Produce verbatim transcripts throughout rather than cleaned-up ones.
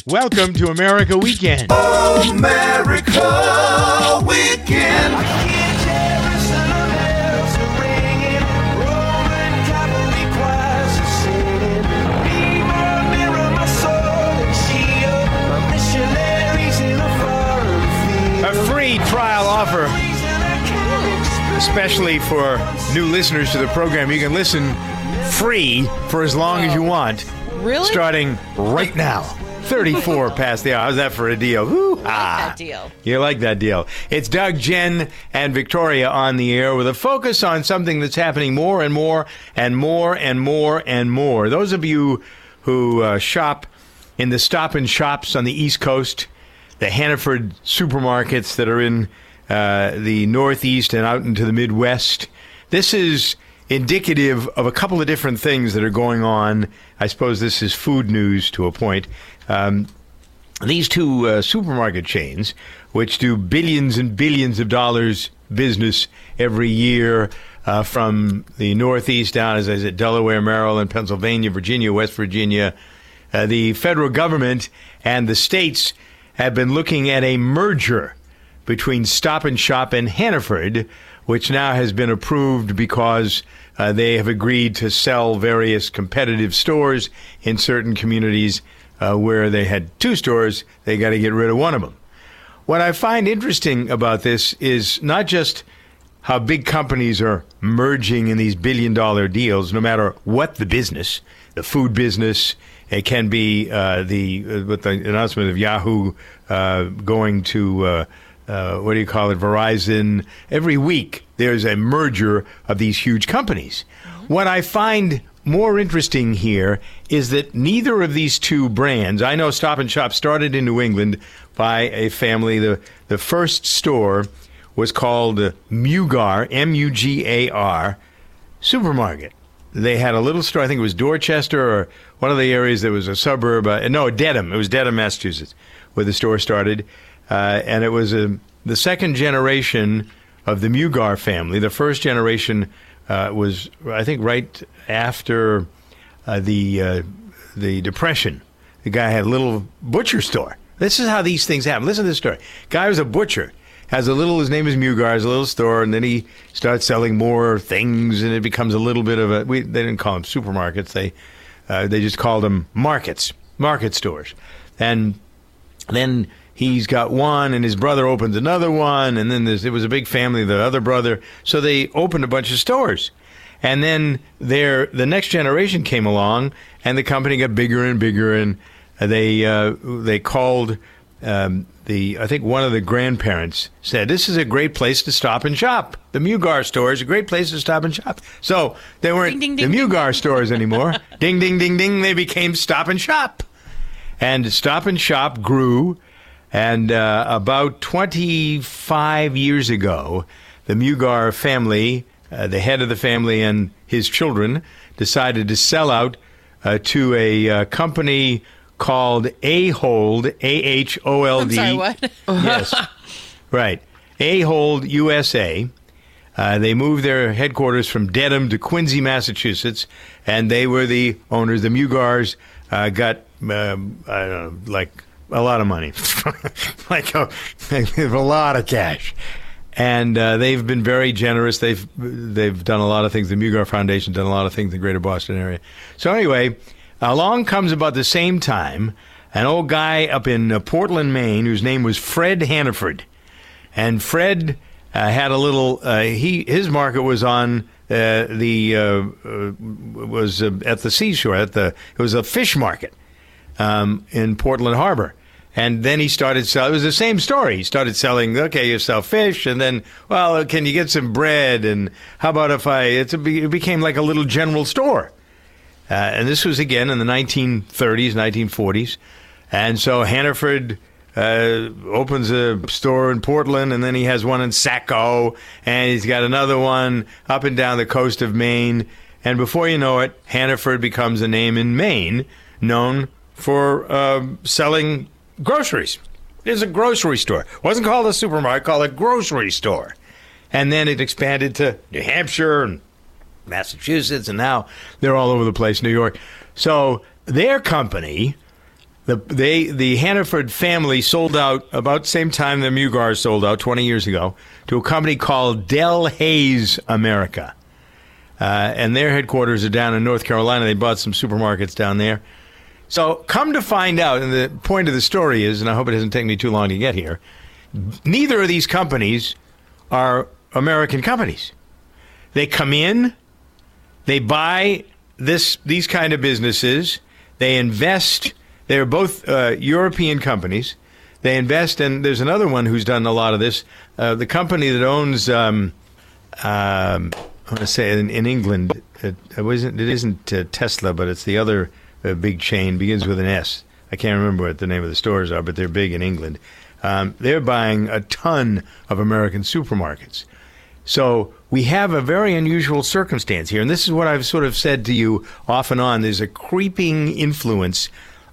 Welcome to America Weekend. America Weekend. A free trial offer, especially for new listeners to the program. You can listen free for as long as you want. Really? Starting right now. thirty-four past the hour. How's that for a deal? Woo! I like Ah, that deal. You like that deal. It's Doug, Jen, and Victoria on the air with a focus on something that's happening more and more and more and more and more. Those of you who uh, shop in the Stop and Shops on the East Coast, the Hannaford supermarkets that are in uh, the Northeast and out into the Midwest, this is indicative of a couple of different things that are going on. I suppose this is food news to a point. Um, these two uh, supermarket chains, which do billions and billions of dollars business every year uh, from the Northeast down, as I said, Delaware, Maryland, Pennsylvania, Virginia, West Virginia, uh, the federal government and the states have been looking at a merger between Stop and Shop and Hannaford, which now has been approved because uh, they have agreed to sell various competitive stores in certain communities uh, where they had two stores. They got to get rid of one of them. What I find interesting about this is not just how big companies are merging in these billion-dollar deals, no matter what the business, the food business. It can be uh, the uh, with the announcement of Yahoo uh, going to uh, uh, what do you call it, Verizon. Every week there's a merger of these huge companies. Mm-hmm. What I find more interesting here is that neither of these two brands. I know Stop and Shop started in New England by a family. The the first store was called uh, Mugar, M U G A R, Supermarket. They had a little store, I think it was Dorchester or one of the areas that was a suburb. Uh, no, Dedham. It was Dedham, Massachusetts, where the store started. Uh, and it was uh, the second generation of the Mugar family. The first generation uh, was, I think, right after uh, the uh, the Depression. The guy had a little butcher store. This is how these things happen. Listen to this story. Guy was a butcher. Has a little, his name is Mugar, has a little store, and then he starts selling more things, and it becomes a little bit of a, we, they didn't call them supermarkets, they uh, they just called them markets, market stores. And then he's got one, and his brother opens another one, and then there's, it was a big family, the other brother, so they opened a bunch of stores. And then their, the next generation came along, and the company got bigger and bigger, and they uh, they called... Um, the I think one of the grandparents said, this is a great place to stop and shop. The Mugar store is a great place to stop and shop. So they weren't Ding, ding, the ding, Mugar ding. stores anymore. Ding, ding, ding, ding. They became Stop and Shop. And Stop and Shop grew. And uh, about twenty-five years ago, the Mugar family, uh, the head of the family and his children, decided to sell out uh, to a uh, company called Ahold, A H O L D. I'm sorry, what? Yes, right. Ahold U S A. Uh, they moved their headquarters from Dedham to Quincy, Massachusetts, and they were the owners. The Mugars uh, got, um, I don't know, like a lot of money, like a, a lot of cash. And uh, they've been very generous. They've they've done a lot of things. The Mugar Foundation done a lot of things in the greater Boston area. So anyway, along comes about the same time an old guy up in uh, Portland, Maine, whose name was Fred Hannaford. And Fred uh, had a little, uh, he his market was on uh, the, uh, uh, was uh, at the seashore, at the, it was a fish market um, in Portland Harbor. And then he started selling, it was the same story. He started selling, okay, you sell fish, and then, well, can you get some bread? And how about if I, it's a, it became like a little general store. Uh, and this was, again, in the nineteen thirties, nineteen forties. And so Hannaford uh, opens a store in Portland, and then he has one in Saco, and he's got another one up and down the coast of Maine. And before you know it, Hannaford becomes a name in Maine known for uh, selling groceries. It's a grocery store. It wasn't called a supermarket, called a grocery store. And then it expanded to New Hampshire and Massachusetts, and now they're all over the place, New York. So their company The they the Hannaford family sold out about the same time the Mugars sold out twenty years ago to a company called Del Hayes America. Uh, and their headquarters are down in North Carolina. They bought some supermarkets down there. So come to find out, and the point of the story is, and I hope it doesn't take me too long to get here, neither of these companies are American companies. They come in, they buy this these kind of businesses, they invest. They're both uh, European companies. They invest, and there's another one who's done a lot of this. Uh, the company that owns, um, um, I want to say in, in England, it, it, wasn't, it isn't uh, Tesla, but it's the other uh, big chain, begins with an S. I can't remember what the name of the stores are, but they're big in England. Um, they're buying a ton of American supermarkets. So we have a very unusual circumstance here, and this is what I've sort of said to you off and on. There's a creeping influence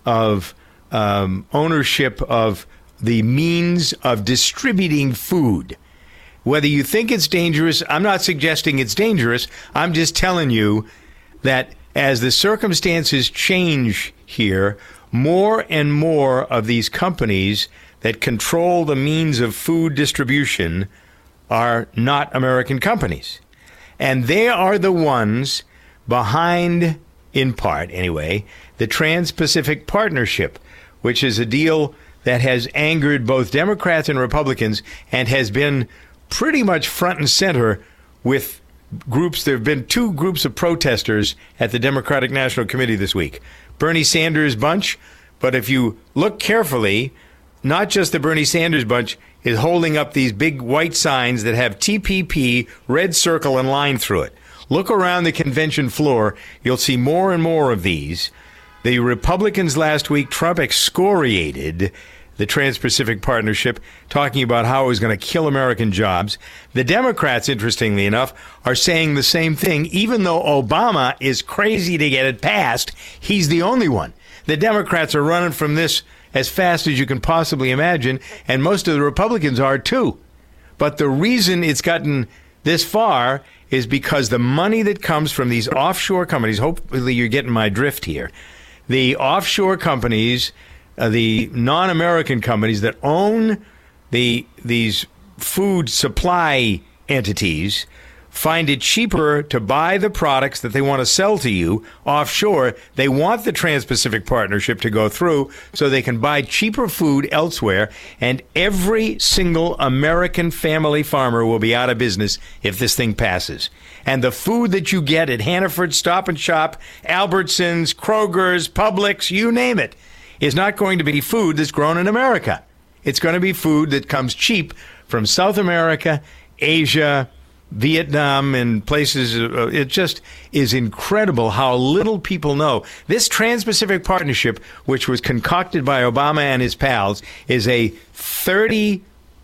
of um, ownership of the means of distributing food. Whether you think it's dangerous, I'm not suggesting it's dangerous. I'm just telling you that as the circumstances change here, more and more of these companies that control the means of food distribution are not American companies. And they are the ones behind, in part anyway, the Trans-Pacific Partnership, which is a deal that has angered both Democrats and Republicans and has been pretty much front and center with groups. There have been two groups of protesters at the Democratic National Committee this week. Bernie Sanders' bunch, but if you look carefully, not just the Bernie Sanders bunch is holding up these big white signs that have T P P, red circle, and line through it. Look around the convention floor. You'll see more and more of these. The Republicans last week, Trump excoriated the Trans-Pacific Partnership, talking about how it was going to kill American jobs. The Democrats, interestingly enough, are saying the same thing. Even though Obama is crazy to get it passed, he's the only one. The Democrats are running from this as fast as you can possibly imagine, and most of the Republicans are too. But the reason it's gotten this far is because the money that comes from these offshore companies, hopefully you're getting my drift here, the offshore companies, uh, the non-American companies that own the these food supply entities, find it cheaper to buy the products that they want to sell to you offshore. They want the Trans-Pacific Partnership to go through so they can buy cheaper food elsewhere, and every single American family farmer will be out of business if this thing passes. And the food that you get at Hannaford, Stop and Shop, Albertsons, Kroger's, Publix, you name it, is not going to be food that's grown in America. It's going to be food that comes cheap from South America, Asia, Vietnam, and places. Uh, it just is incredible how little people know. This Trans-Pacific Partnership, which was concocted by Obama and his pals, is a thirty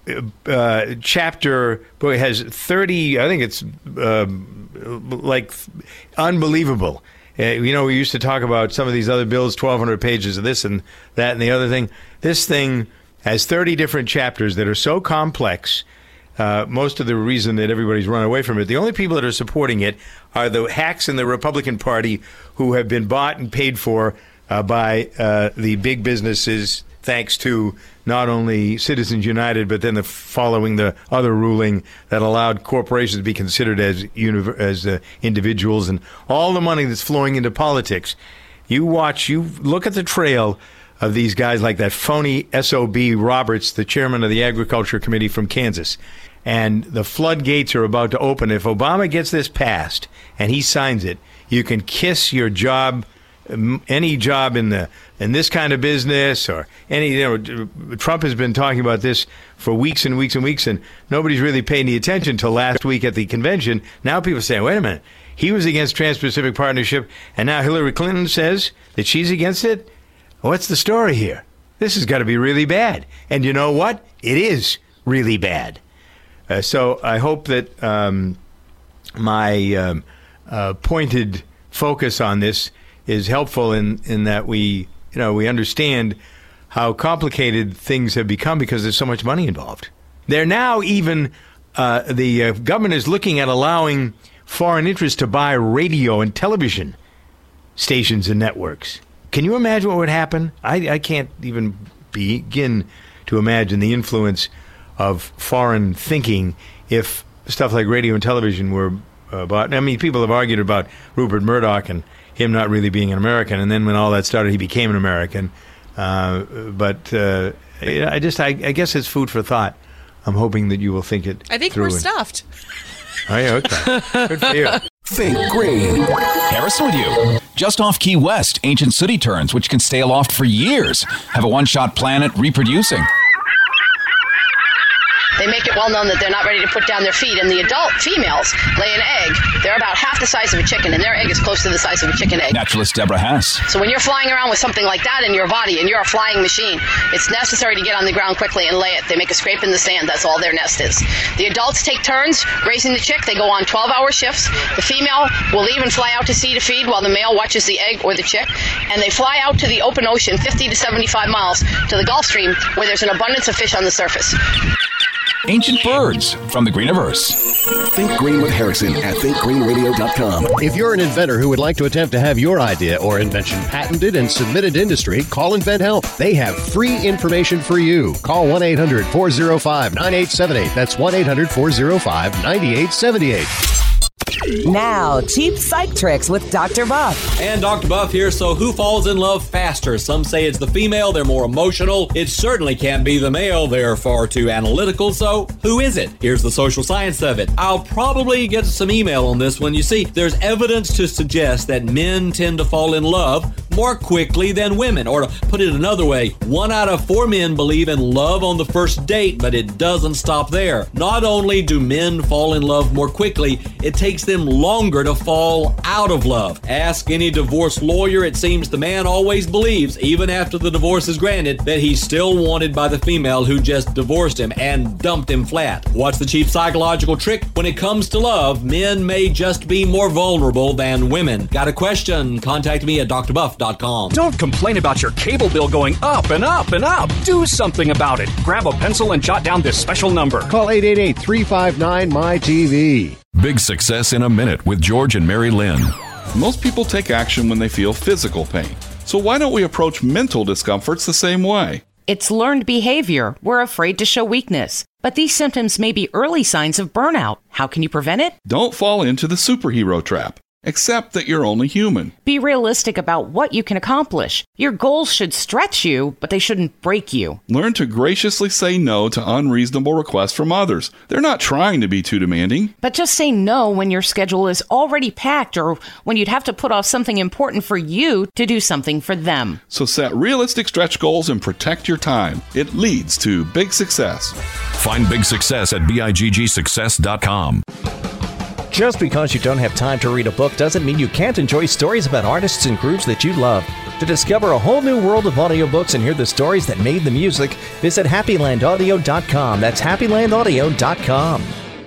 uh, chapter, boy, it has thirty, I think it's uh, like unbelievable. Uh, you know, we used to talk about some of these other bills, twelve hundred pages of this and that and the other thing. This thing has thirty different chapters that are so complex. Uh, most of the reason that everybody's run away from it, the only people that are supporting it are the hacks in the Republican Party who have been bought and paid for uh, by uh, the big businesses, thanks to not only Citizens United, but then the following the other ruling that allowed corporations to be considered as univ- as uh, individuals, and all the money that's flowing into politics. You watch, you look at the trail of these guys like that phony S O B Roberts, the chairman of the Agriculture Committee from Kansas. And the floodgates are about to open. If Obama gets this passed and he signs it, you can kiss your job, any job in the in this kind of business or any. You know, Trump has been talking about this for weeks and weeks and weeks, and nobody's really paid any attention until last week at the convention. Now people are saying, wait a minute, he was against Trans-Pacific Partnership, and now Hillary Clinton says that she's against it? What's the story here? This has got to be really bad. And you know what? It is really bad. Uh, so I hope that um, my um, uh, pointed focus on this is helpful in, in that we, you know, we understand how complicated things have become because there's so much money involved. They're now even, uh, the uh, government is looking at allowing foreign interests to buy radio and television stations and networks. Can you imagine what would happen? I, I can't even begin to imagine the influence of foreign thinking if stuff like radio and television were uh, bought. I mean, people have argued about Rupert Murdoch and him not really being an American, and then when all that started, he became an American. Uh, but uh, I just, I, I guess it's food for thought. I'm hoping that you will think it I think through we're and- stuffed. Oh, yeah, okay. Good for you. Think green. Harrison with you. Just off Key West, ancient sooty terns, which can stay aloft for years, have a one-shot planet reproducing. They make it well known that they're not ready to put down their feet, and the adult females lay an egg. They're about half the size of a chicken, and their egg is close to the size of a chicken egg. Naturalist Deborah Hess. So when you're flying around with something like that in your body, and you're a flying machine, it's necessary to get on the ground quickly and lay it. They make a scrape in the sand. That's all their nest is. The adults take turns raising the chick. They go on twelve-hour shifts. The female will leave and fly out to sea to feed while the male watches the egg or the chick, and they fly out to the open ocean fifty to seventy-five miles to the Gulf Stream, where there's an abundance of fish on the surface. Ancient birds from the Greeniverse. Think green with Harrison at think green radio dot com. If you're an inventor who would like to attempt to have your idea or invention patented and submitted to industry, call InventHelp. They have free information for you. Call one eight hundred four oh five nine eight seven eight. That's one eight hundred four oh five nine eight seven eight. Now, cheap psych tricks with Doctor Buff. And Doctor Buff here. So who falls in love faster? Some say it's the female. They're more emotional. It certainly can't be the male. They're far too analytical. So who is it? Here's the social science of it. I'll probably get some email on this one. You see, there's evidence to suggest that men tend to fall in love more quickly than women. Or to put it another way, one out of four men believe in love on the first date, but it doesn't stop there. Not only do men fall in love more quickly, it takes them longer to fall out of love. Ask any divorce lawyer. It seems the man always believes, even after the divorce is granted, that he's still wanted by the female who just divorced him and dumped him flat. What's the cheap psychological trick? When it comes to love, men may just be more vulnerable than women. Got a question? Contact me at d r buff dot com. Don't complain about your cable bill going up and up and up. Do something about it. Grab a pencil and jot down this special number. Call eight eight eight, three five nine, M Y T V. Big Success in a Minute with George and Mary Lynn. Most people take action when they feel physical pain. So why don't we approach mental discomforts the same way? It's learned behavior. We're afraid to show weakness. But these symptoms may be early signs of burnout. How can you prevent it? Don't fall into the superhero trap. Accept that you're only human. Be realistic about what you can accomplish. Your goals should stretch you, but they shouldn't break you. Learn to graciously say no to unreasonable requests from others. They're not trying to be too demanding. But just say no when your schedule is already packed or when you'd have to put off something important for you to do something for them. So set realistic stretch goals and protect your time. It leads to big success. Find Big Success at big success dot com. Just because you don't have time to read a book doesn't mean you can't enjoy stories about artists and groups that you love. To discover a whole new world of audiobooks and hear the stories that made the music, visit happy land audio dot com. That's happy land audio dot com.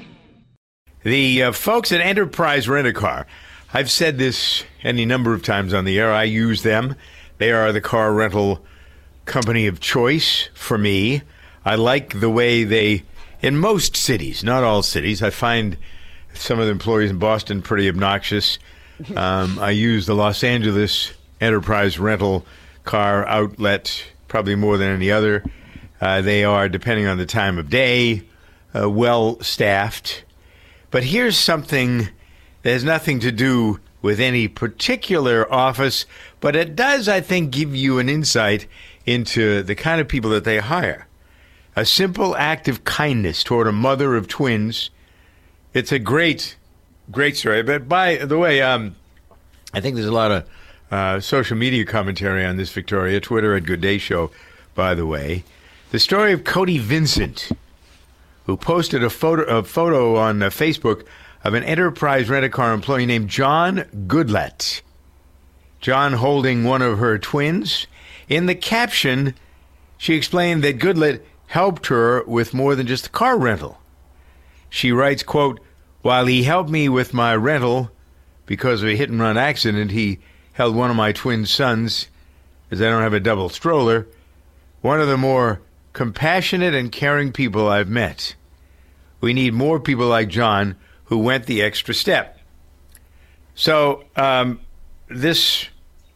The uh, folks at Enterprise Rent-A-Car, I've said this any number of times on the air. I use them. They are the car rental company of choice for me. I like the way they, in most cities, not all cities, I find some of the employees in Boston pretty obnoxious. Um, I use the Los Angeles Enterprise Rental Car Outlet probably more than any other. Uh, they are, depending on the time of day, uh, well-staffed. But here's something that has nothing to do with any particular office, but it does, I think, give you an insight into the kind of people that they hire. A simple act of kindness toward a mother of twins. It's a great, great story. But by the way, um, I think there's a lot of uh, social media commentary on this, Victoria. Twitter at Good Day Show, by the way. The story of Cody Vincent, who posted a photo, a photo on uh, Facebook of an Enterprise Rent-A-Car employee named John Goodlett. John holding one of her twins. In the caption, she explained that Goodlett helped her with more than just a car rental. She writes, quote, "While he helped me with my rental because of a hit-and-run accident, he held one of my twin sons, as I don't have a double stroller, one of the more compassionate and caring people I've met. We need more people like John who went the extra step." So um, this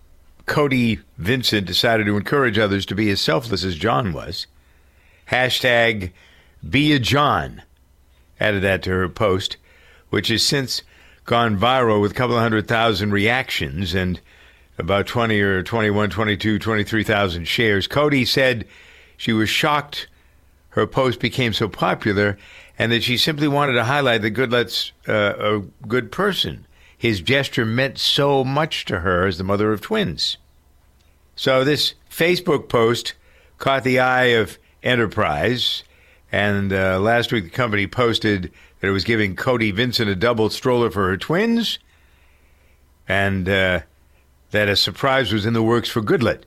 Cody Vincent decided to encourage others to be as selfless as John was. Hashtag Be a John added that to her post, which has since gone viral with a couple of hundred thousand reactions and about twenty or twenty-one, twenty-two, twenty-three thousand shares. Cody said she was shocked her post became so popular and that she simply wanted to highlight that Goodlette's uh, a good person. His gesture meant so much to her as the mother of twins. So this Facebook post caught the eye of Enterprise, and uh, last week the company posted that it was giving Cody Vincent a double stroller for her twins, and uh, that a surprise was in the works for Goodlette.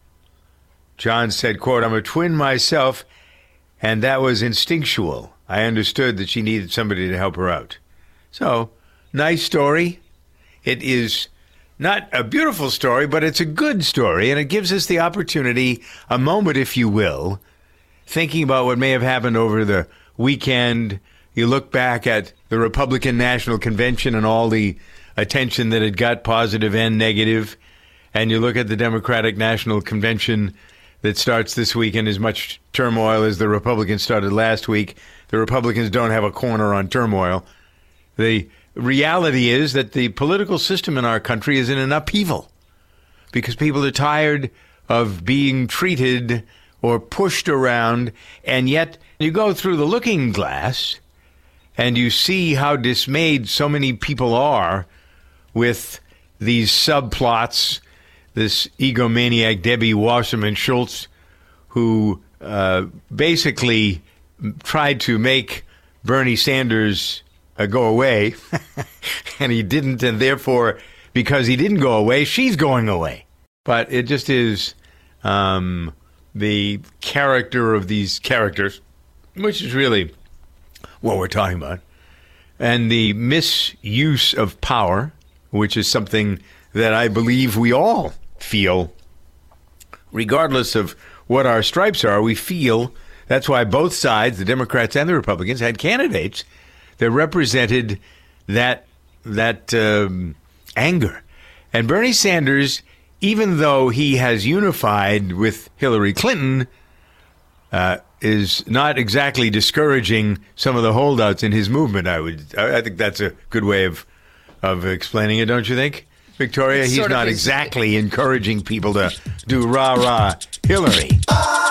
John said, quote, "I'm a twin myself, and that was instinctual. I understood that she needed somebody to help her out." So, nice story. It is not a beautiful story, but it's a good story, and it gives us the opportunity, a moment, if you will, thinking about what may have happened over the weekend. You look back at the Republican National Convention and all the attention that it got, positive and negative, and you look at the Democratic National Convention that starts this week in as much turmoil as the Republicans started last week. The Republicans don't have a corner on turmoil. The reality is that the political system in our country is in an upheaval because people are tired of being treated or pushed around, and yet you go through the looking glass and you see how dismayed so many people are with these subplots, this egomaniac Debbie Wasserman Schultz, who uh, basically tried to make Bernie Sanders uh, go away, and he didn't, and therefore, because he didn't go away, she's going away. But it just is um, the character of these characters, which is really what we're talking about, and the misuse of power, which is something that I believe we all feel, regardless of what our stripes are, we feel. That's why both sides, the Democrats and the Republicans, had candidates that represented that that um, anger. And Bernie Sanders, even though he has unified with Hillary Clinton, uh, is not exactly discouraging some of the holdouts in his movement. I would, I think that's a good way of of explaining it, don't you think, Victoria? It's He's sort of not his- exactly encouraging people to do rah rah Hillary.